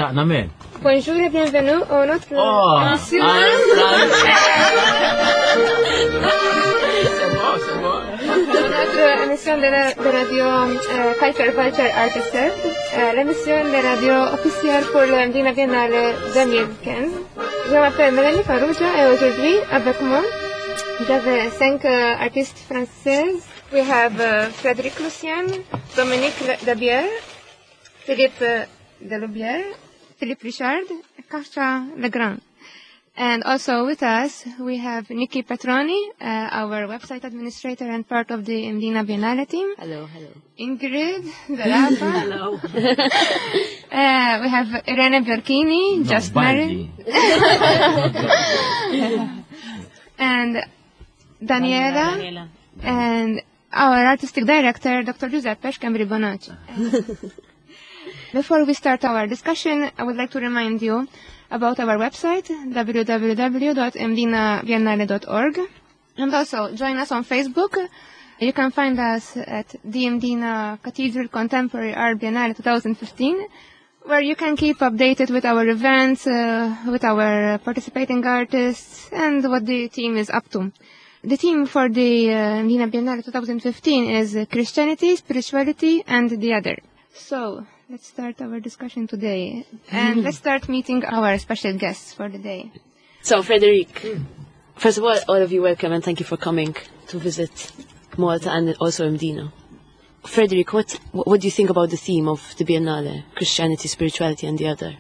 تاعنا مين؟ Bonjour et bienvenue à notre émission. Notre émission de radio Culture Artists, l'émission de radio officielle pour le Mdina Biennale 2015. Je m'appelle Mélanie Farouja et aujourd'hui avec moi, j'avais 5 artistes françaises. We have Frédéric Lucien, Dominique Dabier, Philippe Deloubière, Philippe Richard, Kasha Legrand. And also with us, we have Nikki Petroni, our website administrator and part of the Mdina Biennale team. Hello, hello. Ingrid Zarapa. Hello. We have Irene Bjorkini, just married. And Daniela. And our artistic director, Dr. Giuseppe Scambri Bonacci. Before we start our discussion, I would like to remind you about our website, www.mdinabiennale.org. And also, join us on Facebook. You can find us at the Mdina Cathedral Contemporary Art Biennale 2015, where you can keep updated with our events, with our participating artists, and what the team is up to. The theme for the Mdina Biennale 2015 is Christianity, Spirituality, and the Other. So, let's start our discussion today. And let's start meeting our special guests for the day. So, Frederic, first of all of you welcome and thank you for coming to visit Malta and also Mdina. Frederic, what do you think about the theme of the Biennale, Christianity, Spirituality, and the Other?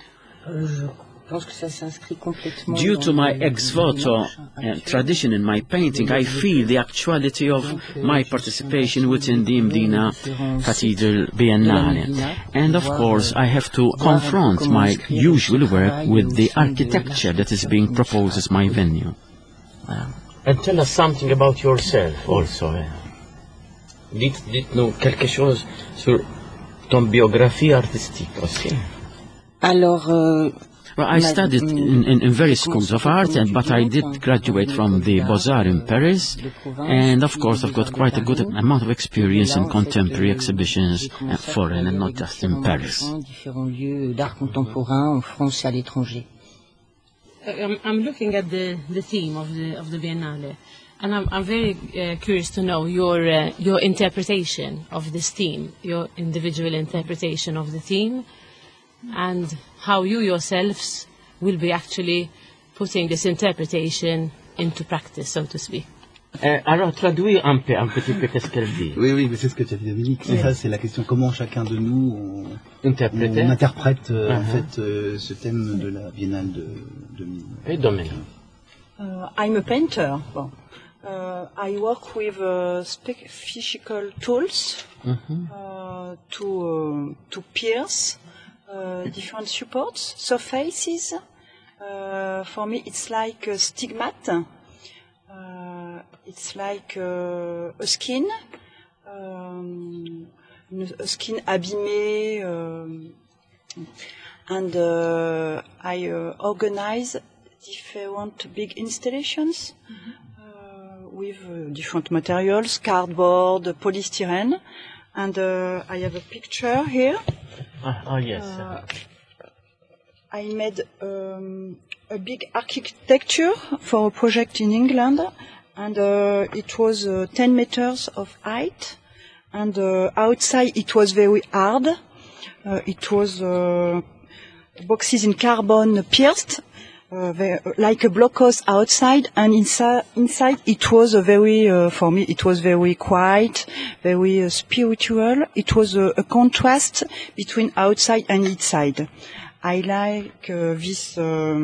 Due to my ex voto tradition in my painting, I feel the actuality of my participation within the Mdina Cathedral Biennale. And of course, I have to confront my usual work with the architecture that is being proposed as my venue. And tell us something about yourself also. Dites-nous quelque chose sur ton biographie artistique aussi. Alors, well, I studied in various schools of art, but I did graduate from the Beaux-Arts in Paris, and of course I've got quite a good amount of experience in contemporary exhibitions, foreign and not just in Paris. I'm looking at the theme of the Biennale, and I'm very curious to know your interpretation of this theme, your individual interpretation of the theme, and how you yourselves will be actually putting this interpretation into practice, so to speak. Alors, traduis un petit peu qu'est-ce qu'elle dit. Oui, mais c'est ce que tu as dit, Dominique. C'est ça, c'est la question comment chacun de nous on interprète en fait ce thème de la Biennale de 2000. Et Dominique. I'm a painter. I work with physical tools to pierce different supports, surfaces. For me, it's like a stigmat. It's like a skin abîmé, and I organize different big installations with different materials, cardboard, polystyrene, and I have a picture here. Oh yes. I made a big architecture for a project in England, and it was 10 meters of height, and outside it was very hard. It was boxes in carbon pierced, like a blockhouse outside, and inside it was a very, for me, it was very quiet, very spiritual. It was a contrast between outside and inside. I like this.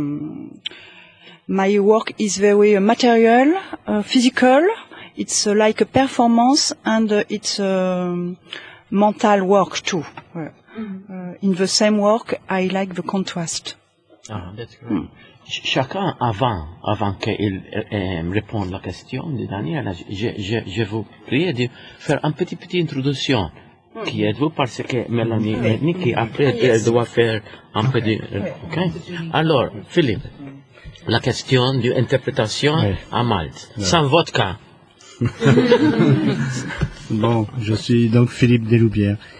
My work is very material, physical. It's like a performance, and it's mental work too. In the same work, I like the contrast. Ah, that's great. Chacun, avant qu'il réponde à la question de Daniel, je vous prie de faire une petite introduction. Qui êtes-vous? Parce que Mélanie et Nikki, après, elle doit faire un peu de... Okay? Alors, Philippe, la question de l'interprétation à Malte, sans vodka. Bon, je suis donc Philippe Deloubière.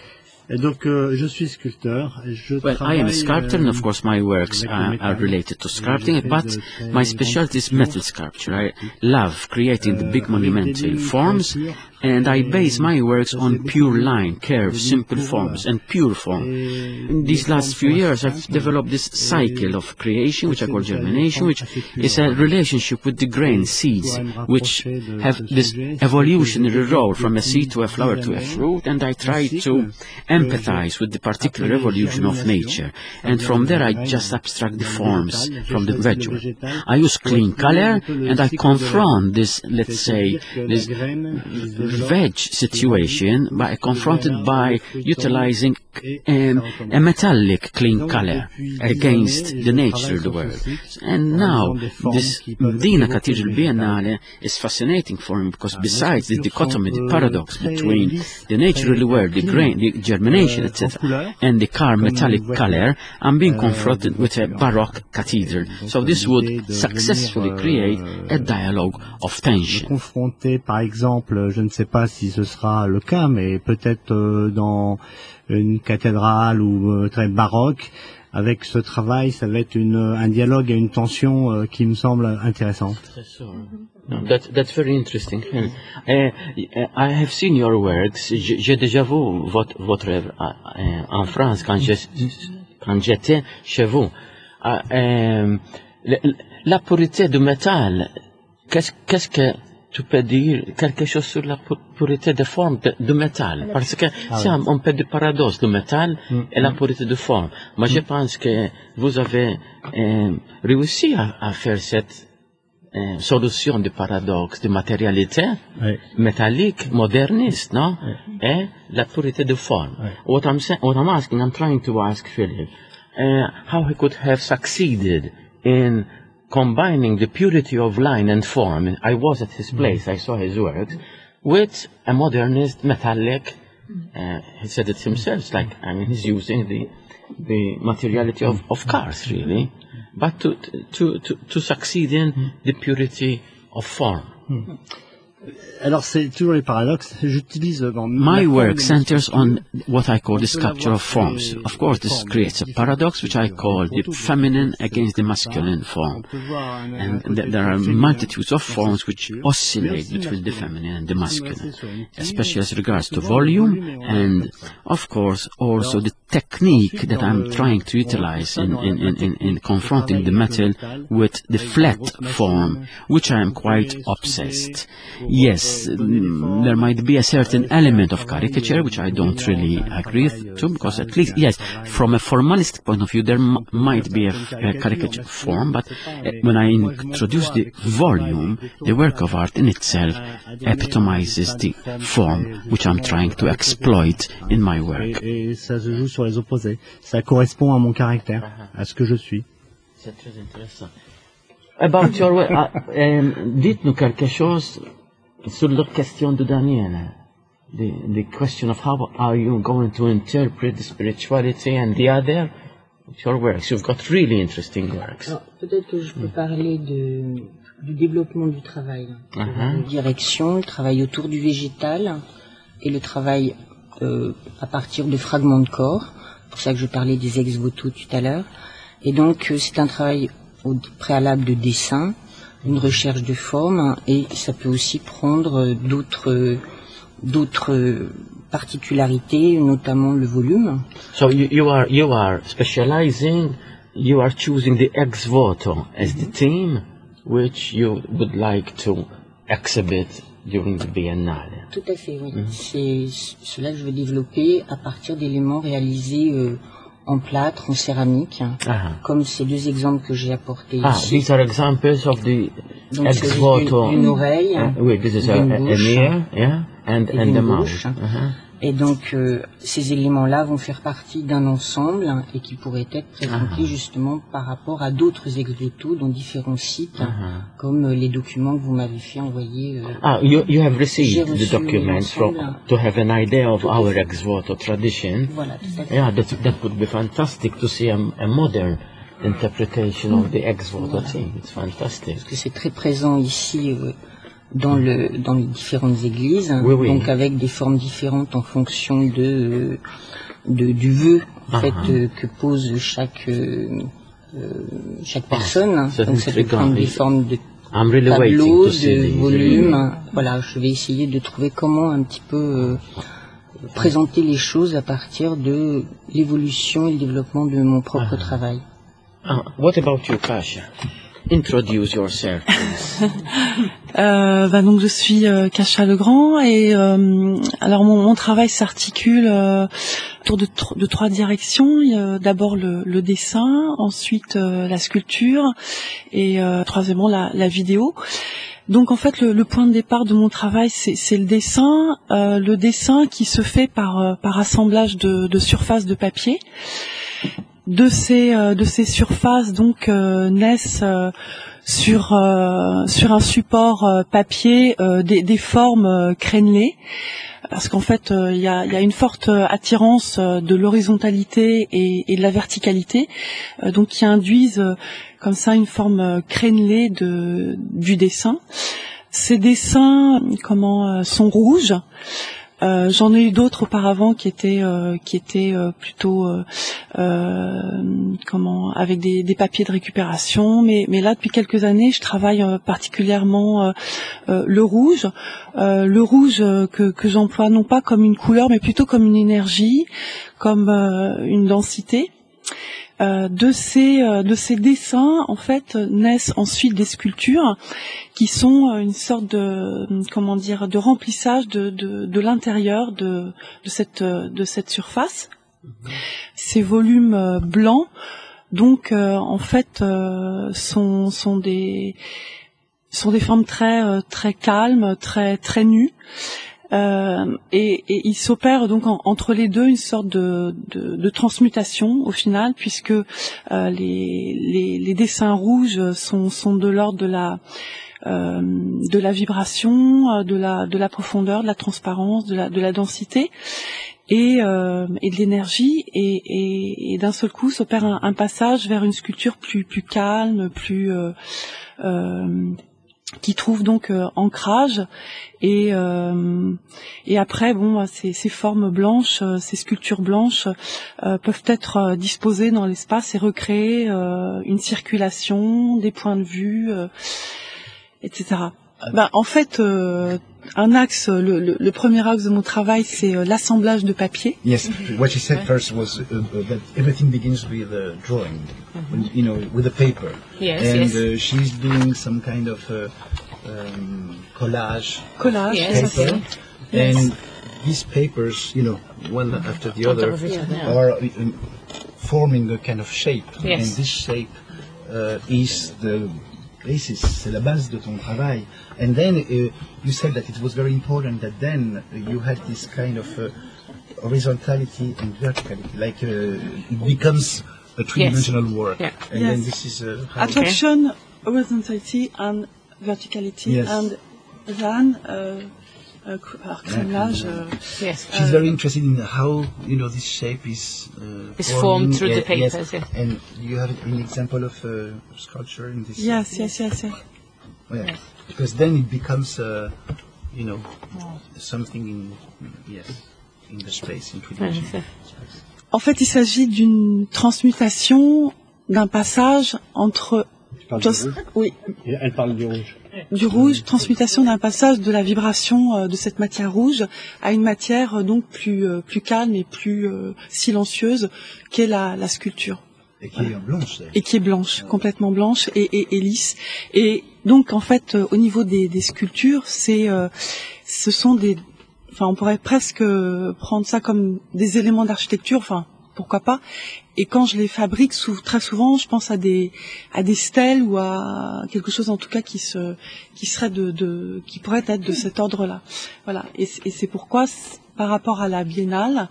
Et donc, je suis sculpteur. Well, I am a sculptor, and of course my works are related to sculpting, but my specialty is metal sculpture. I love creating the big monumental forms, and I base my works on pure line, curve, simple forms, and pure form. In these last few years, I've developed this cycle of creation, which I call germination, which is a relationship with the grain seeds, which have this evolutionary role from a seed to a flower to a fruit, and I try to empathize with the particular evolution of nature, and from there I just abstract the forms from the visual. I use clean color, and I confront this, let's say, this veg situation confronted by utilizing a metallic clean color against the nature of the world. And now this Mdina Cathedral Biennale is fascinating for me, because besides the dichotomy, the paradox between the natural world, the grain, the germination, etc., and the metallic color, I'm being confronted with a Baroque cathedral. So this would successfully create a dialogue of tension. Confronté, par exemple, je ne sais pas si ce sera le cas, mais peut-être dans une cathédrale ou très baroque, avec ce travail, ça va être un dialogue et une tension qui me semble intéressante. No, that's very interesting. I have seen your works. J'ai déjà vu votre œuvre en France quand j'étais chez vous. La pureté du métal, qu'est-ce que tu peux dire quelque chose sur la pureté de forme du métal? Parce que c'est un peu de paradoxe, le métal et la pureté de forme. Moi, je pense que vous avez réussi à faire cette solution de paradoxe, de matérialité métallique, moderniste, non? Et la pureté de forme. What I'm asking, I'm trying to ask Philip, how he could have succeeded in combining the purity of line and form. I was at his place, I saw his works, with a modernist metallic, he said it himself, he's using the materiality of cars, really, but to succeed in the purity of form. Alors c'est toujours les paradoxes. J'utilise my work centers on what I call the sculpture of forms. Of course, this creates a paradox which I call the feminine against the masculine form. And there are multitudes of forms which oscillate between the feminine and the masculine, especially as regards to volume and, of course, also the technique that I'm trying to utilize in confronting the metal with the flat form, which I am quite obsessed. Yes, there might be a certain element of caricature, which I don't really agree to, because at least, yes, from a formalistic point of view, there might be a caricature form, but when I introduce the volume, the work of art in itself epitomizes the form which I'm trying to exploit in my work. Et ça se joue sur les opposés. Ça correspond à mon caractère, à ce que je suis. C'est très intéressant. About your work, dites-nous quelque chose sur la question de Daniel, the question of how are you going to interpret the spirituality and the other, your works. You've got really interesting works. Alors, peut-être que je peux parler du développement du travail, de direction, le travail autour du végétal et le travail à partir de fragments de corps. C'est pour ça que je parlais des ex-voto tout à l'heure. Et donc, c'est un travail au préalable de dessin, une recherche de forme, et ça peut aussi prendre d'autres particularités, notamment le volume. So you are specializing, you are choosing the ex voto as the theme which you would like to exhibit during the Biennale. Tout à fait, oui. C'est cela que je vais développer à partir d'éléments réalisés en plâtre, en céramique, comme ces deux exemples que j'ai apportés ici. These are examples of the ex voto. Une oreille, oui, this is an ear, yeah, and the mouth. Et donc, ces éléments-là vont faire partie d'un ensemble et qui pourrait être présenté justement par rapport à d'autres ex-voto dans différents sites, comme les documents que vous m'avez fait envoyer. You have received the documents to have an idea of our ex-voto tradition. Voilà, tout à fait. Yeah, that would be fantastic to see a modern interpretation of the ex-voto thing. It's fantastic. Parce que c'est très présent ici dans les différentes églises, donc avec des formes différentes en fonction de du vœu en fait, que pose chaque personne. Donc ça peut prendre des formes de tableaux, de volumes. Voilà, je vais essayer de trouver comment un petit peu présenter les choses à partir de l'évolution et le développement de mon propre travail. What about you, Kasia? Introduce yourself, please. Donc je suis Kasia Legrand et alors mon travail s'articule autour de trois directions. D'abord le dessin, ensuite la sculpture et troisièmement la vidéo. Donc en fait le point de départ de mon travail c'est le dessin qui se fait par assemblage de surfaces de papier. De ces surfaces donc naissent sur un support papier des formes crénelées, parce qu'en fait il y a une forte attirance de l'horizontalité et de la verticalité, donc qui induisent comme ça une forme crénelée du dessin. Ces dessins sont rouges. J'en ai eu d'autres auparavant qui étaient plutôt avec des papiers de récupération, mais là depuis quelques années je travaille particulièrement le rouge que j'emploie non pas comme une couleur mais plutôt comme une énergie, comme une densité. De ces dessins en fait naissent ensuite des sculptures qui sont une sorte de remplissage de l'intérieur de cette surface. Ces volumes blancs donc en fait sont des formes très calmes, très nues. Et il s'opère donc entre les deux une sorte de transmutation au final, puisque les dessins rouges sont de l'ordre de la vibration, de la profondeur, de la transparence, de la densité et de l'énergie, et d'un seul coup s'opère un passage vers une sculpture plus calme, qui trouve donc ancrage, et après ces formes blanches, ces sculptures blanches peuvent être disposées dans l'espace et recréer une circulation, des points de vue, etc. En fait, un axe, le premier axe de mon travail, c'est l'assemblage de papier. Yes, what she said first was that everything begins with drawing, with the paper. Yes, and she's doing some kind of collage Yes, paper, yes. and these papers, one after the other, are forming a kind of shape, Yes. and this shape is the basis, c'est la base de ton travail. And then you said that it was very important that then you had this kind of horizontality and verticality, like it becomes a three-dimensional work. Yeah. And then this is how Attraction, horizontality and verticality, Yes. and then crénelage. Yes. she's very interested in how this shape is Formed through the yes. papers. Yes. And you have an example of sculpture in this. Yes. Yeah. Because then it becomes something in the space, in three-dimensional space. En fait, il s'agit d'une transmutation, d'un passage entre oui, Elle parle du rouge. du rouge, transmutation d'un passage de la vibration de cette matière rouge à une matière donc plus calme et plus silencieuse qu'est la sculpture. Et qui est blanche. Et qui est blanche, complètement blanche et lisse. Et donc en fait au niveau des sculptures, ce sont on pourrait presque prendre ça comme des éléments d'architecture, pourquoi pas. Et quand je les fabrique, très souvent, je pense à des stèles ou à quelque chose en tout cas qui pourrait être de cet ordre-là. Voilà. Et c'est pourquoi, par rapport à la biennale,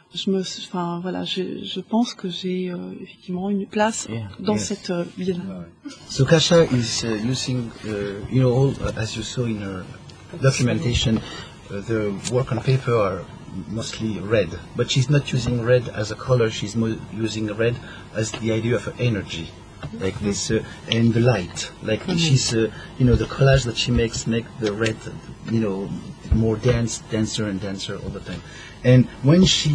je pense que j'ai effectivement une place dans cette biennale. So Kasia is using, as you saw in her documentation, the work on paper are mostly red, but she's not using red as a color. She's using red as the idea of energy, like this, and the light. Like she's, the collage that she makes make the red, more denser and denser all the time. And when she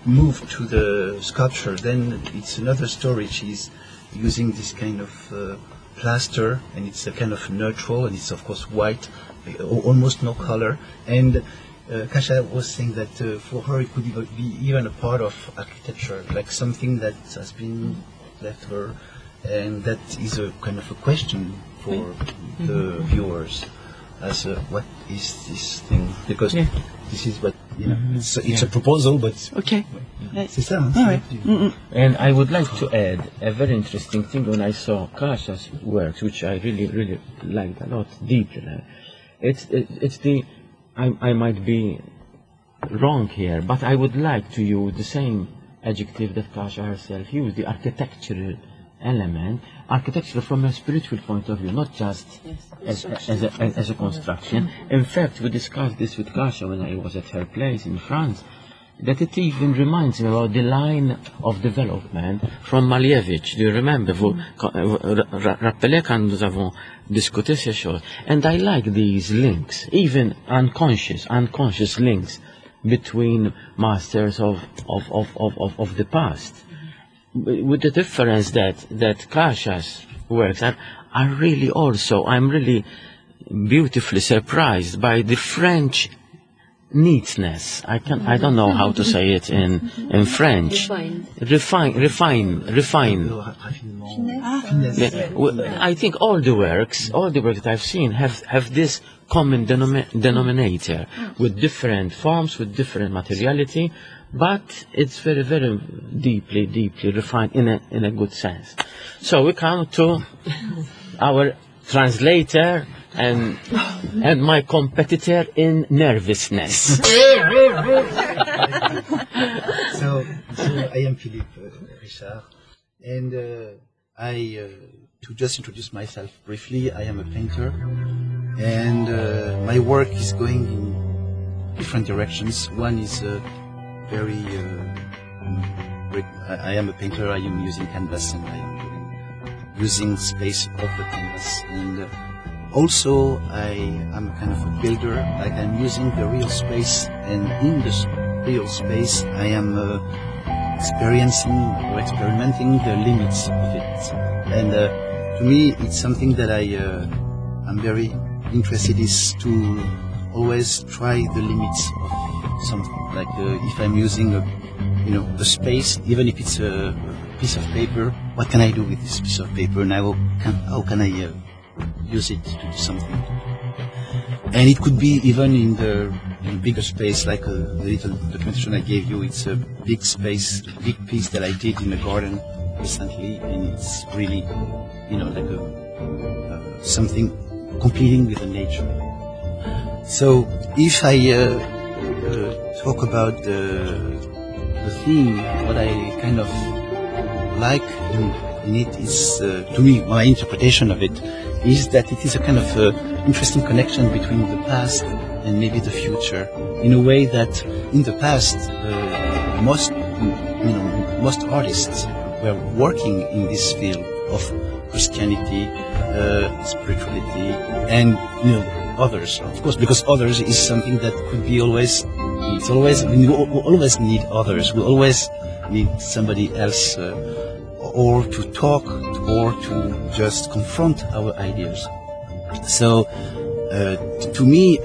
move to the sculpture, then it's another story. She's using this kind of plaster, and it's a kind of neutral, and it's of course white, almost no color. And Kasia was saying that for her it could be even a part of architecture, like something that has been left her, and that is a kind of a question for the viewers, as what is this thing? Because this is what, it's a proposal, but Okay. c'est ça. Hein, Ah ouais. And I would like to add a very interesting thing when I saw Kasia's works, which I really liked a lot, deeply. It's the, I might be wrong here, but I would like to use the same adjective that Kasia herself used, the architectural element, architecture from a spiritual point of view, not just as a construction. In fact, we discussed this with Kasia when I was at her place in France, that it even reminds me about the line of development from Malevich. Do you remember? Vous rappelez quand nous avons discuté ces choses? And I like these links, even unconscious links between masters of the past. With the difference that Kasia's works are really also, I'm really beautifully surprised by the French neatness. I don't know how to say it in French. Refine. I think all the works that I've seen have this common denominator, with different forms, with different materiality, but it's very, very deeply refined in a good sense. So we come to our translator and my competitor in nervousness. So I am Philippe Richard, and to just introduce myself briefly, I am a painter, and my work is going in different directions. One is I am a painter, I am using canvas, and I am using space of the canvas, and also I am kind of a builder, like I'm using the real space, and in this real space I am experimenting the limits of it. And to me it's something that I'm very interested is to always try the limits of something. Like if I'm using a space, even if it's a piece of paper, what can I do with this piece of paper? And how can I use it to do something? And it could be even in the bigger space, like the little documentation I gave you. It's a big space, big piece that I did in the garden recently, and it's really, like something competing with the nature. So if I talk about the theme, what I kind of like in it is, to me, my interpretation of it is that it is a kind of interesting connection between the past and maybe the future, in a way that in the past most artists were working in this field of Christianity, spirituality, and others, of course, because others is something that could be always. It's always, we always need others. We always need somebody else, or to talk, or to just confront our ideas. So, to me,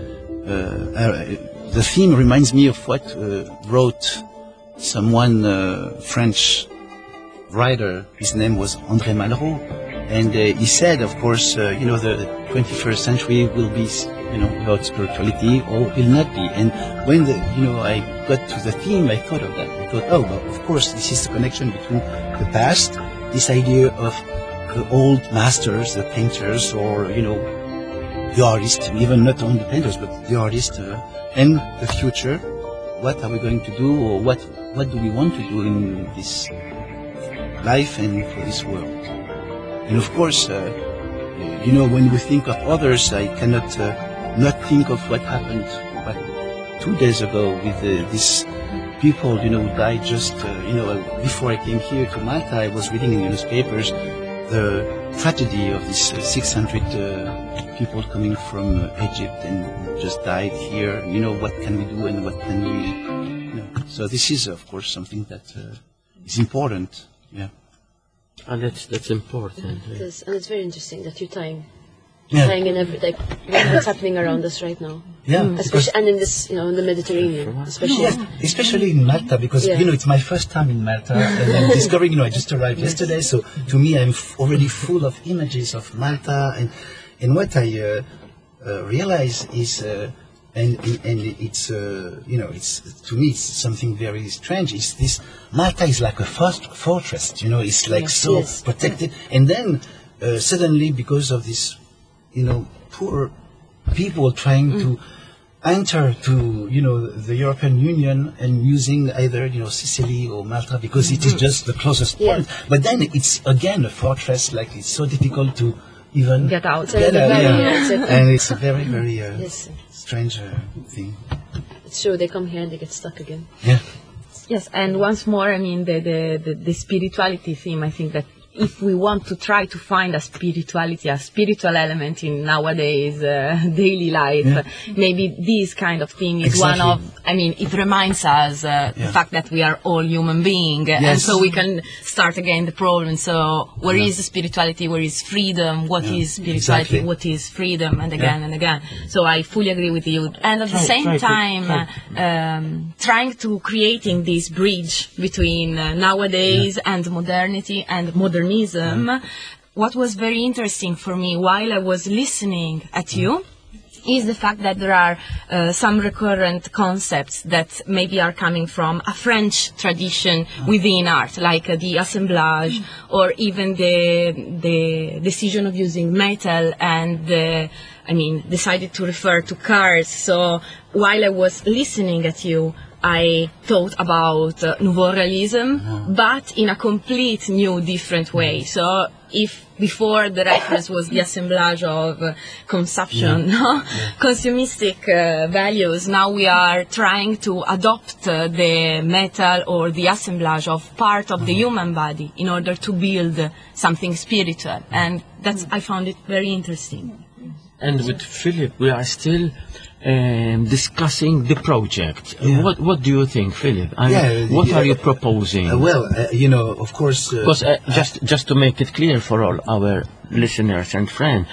the theme reminds me of what wrote someone, French writer. His name was André Malraux, and he said, of course, the 21st century will be, about spirituality, or will not be. And when I got to the theme, I thought of that. I thought, of course, this is the connection between the past, this idea of the old masters, the painters, or the artists, even not only the painters, but the artists, and the future. What are we going to do, or what do we want to do in this life and for this world? And of course, when we think of others, I cannot not think of what happened 2 days ago with these people, who died just, before I came here to Malta. I was reading in the newspapers the tragedy of these 600 people coming from Egypt and just died here. What can we do and what can we So this is, of course, something that is important. Yeah. And that's important. It is, and it's very interesting that you're tying in what's happening around us right now. Yeah, especially and in this, in the Mediterranean, especially. Yes, especially in Malta, because it's my first time in Malta, and I'm discovering. I just arrived yesterday, so to me, I'm already full of images of Malta, and what I realize is, and it's it's to me it's something very strange. It's this Malta is like a fortress, it's like protected, and then suddenly because of this, poor people trying to enter to the European Union and using either Sicily or Malta because it is just the closest point. But then it's again a fortress. Like it's so difficult to even get out. And it's a very very strange thing. It's true. They come here and they get stuck again. Yeah. Yes, and once more, I mean the spirituality theme. I think that if we want to try to find a spiritual element in nowadays daily life, maybe this kind of thing is one of, it reminds us the fact that we are all human beings, and so we can start again the problem. So where is the spirituality, where is freedom, what is spirituality, what is freedom, and again and again. So I fully agree with you. And at the same time, trying to creating this bridge between nowadays and modernity and modernism. What was very interesting for me while I was listening at you is the fact that there are some recurrent concepts that maybe are coming from a French tradition within art, like the assemblage, or even the decision of using metal and decided to refer to cars. So while I was listening at you, I thought about Nouveau Realism, but in a complete new, different way. So if before the reference was the assemblage of consumption, consumistic values, now we are trying to adopt the metal or the assemblage of part of the human body in order to build something spiritual. And I found it very interesting. And with Philip, we are still discussing the project. What do you think, Philip? What are you proposing? Of course. Because just to make it clear for all our listeners and friends,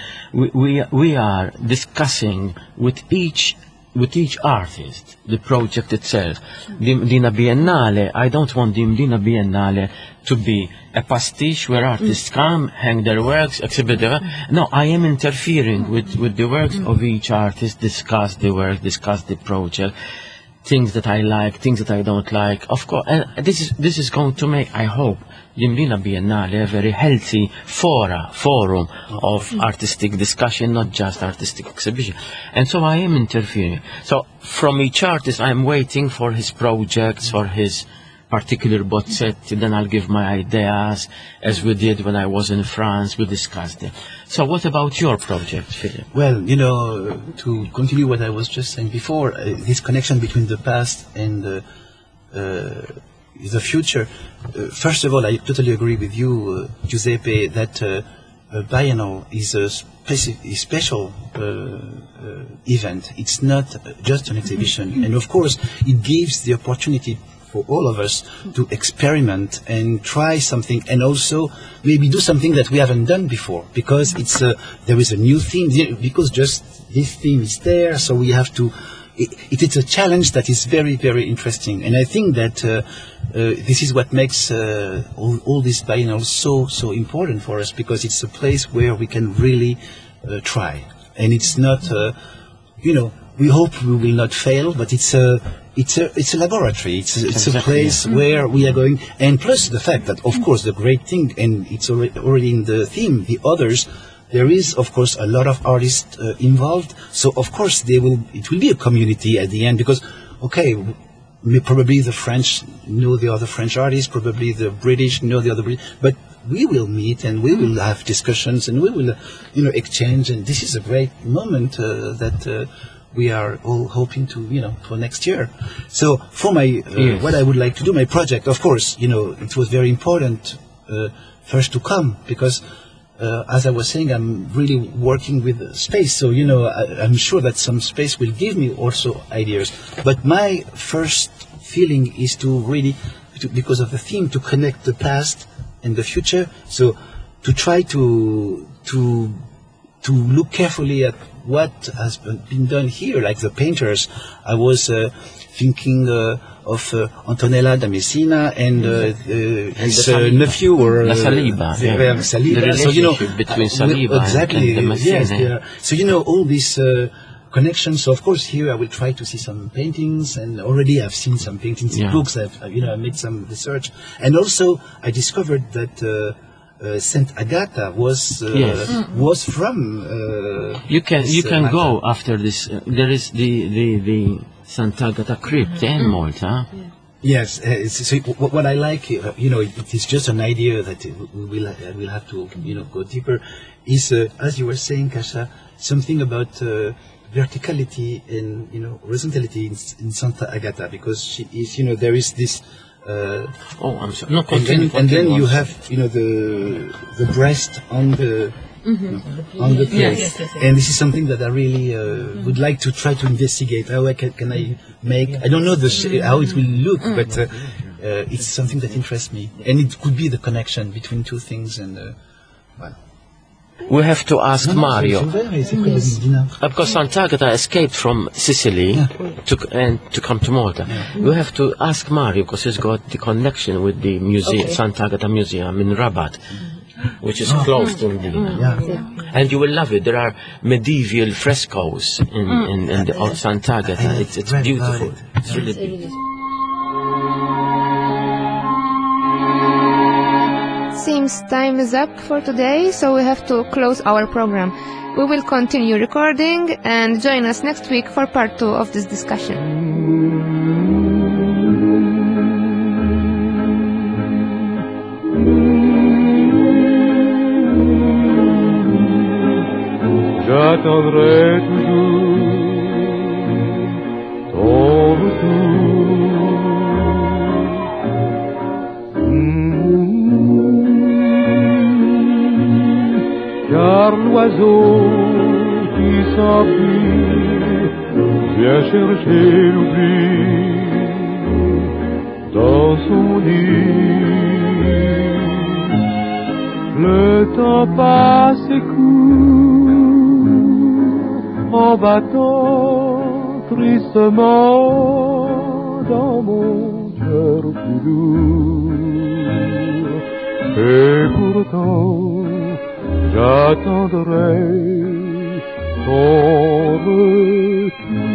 we are discussing with each artist the project itself. The Mdina Biennale, I don't want the Mdina Biennale to be a pastiche where artists come, hang their works, exhibit their work. No, I am interfering with the works of each artist, discuss the work, discuss the project, things that I like, things that I don't like. Of course, and this is going to make, I hope, the Mdina Biennale a very healthy forum of artistic discussion, not just artistic exhibition. And so I am interfering. So from each artist, I am waiting for his projects, for his particular bozzetti, then I'll give my ideas, as we did when I was in France, we discussed it. So what about your project, Philip? Well, to continue what I was just saying before, this connection between the past and the future. First of all, I totally agree with you, Giuseppe, that biennial is a special event. It's not just an exhibition. And of course, it gives the opportunity for all of us to experiment and try something, and also maybe do something that we haven't done before, because there is a new theme, because just this theme is there, so we have to. It's a challenge that is very, very interesting, and I think that this is what makes all these biennials so important for us, because it's a place where we can really try, and it's not, we hope we will not fail, but it's a laboratory. It's a place where we are going, and plus the fact that, of course, the great thing, and it's already in the theme, the others. There is, of course, a lot of artists involved. So, of course, it will be a community at the end, because, probably the French know the other French artists, probably the British know the other British, but we will meet and we will have discussions and we will, exchange. And this is a great moment that we are all hoping to, for next year. So, for what I would like to do, my project, of course, it was very important first to come, because as I was saying, I'm really working with space. So, I'm sure that some space will give me also ideas. But my first feeling is to really, because of the theme, to connect the past and the future. So to try to look carefully at what has been done here, like the painters. I was thinking of Antonella da Messina and his nephew, or Saliba. Saliba. The relationship between Saliba and the Messina. Yes, so all these connections. So of course here I will try to see some paintings, and already I've seen some paintings in books. I made some research, and also I discovered that Saint Agatha was from. You can go after this. There is the Sant'Agata crypt in Malta. Yes. So what I like, it is just an idea that we'll have to go deeper. Is as you were saying, Kasia, something about verticality and horizontality in Santa Agata, because she is there is this. I'm sorry. No, and then you have the breast on the on the plate. Yes. And this is something that I really would like to try to investigate. How can I make? I don't know how it will look, but it's something that interests me, and it could be the connection between two things. And we have to ask Mario, because Sant'Agata escaped from Sicily to come to Malta. We have to ask Mario, because he's got the connection with the museum, Sant'Agata Museum in Rabat, which is close to Medina. And you will love it. There are medieval frescoes in the old Sant'Agata. It's beautiful. It's really beautiful. Seems time is up for today, so we have to close our program. We will continue recording, and join us next week for part 2 of this discussion. J'attendrai toujours ton retour. Car l'oiseau qui s'enfuit vient chercher l'oubli dans son nid. Le temps passe et court en battant tristement dans mon cœur plus lourd. Et pourtant j'attendrai ton retour.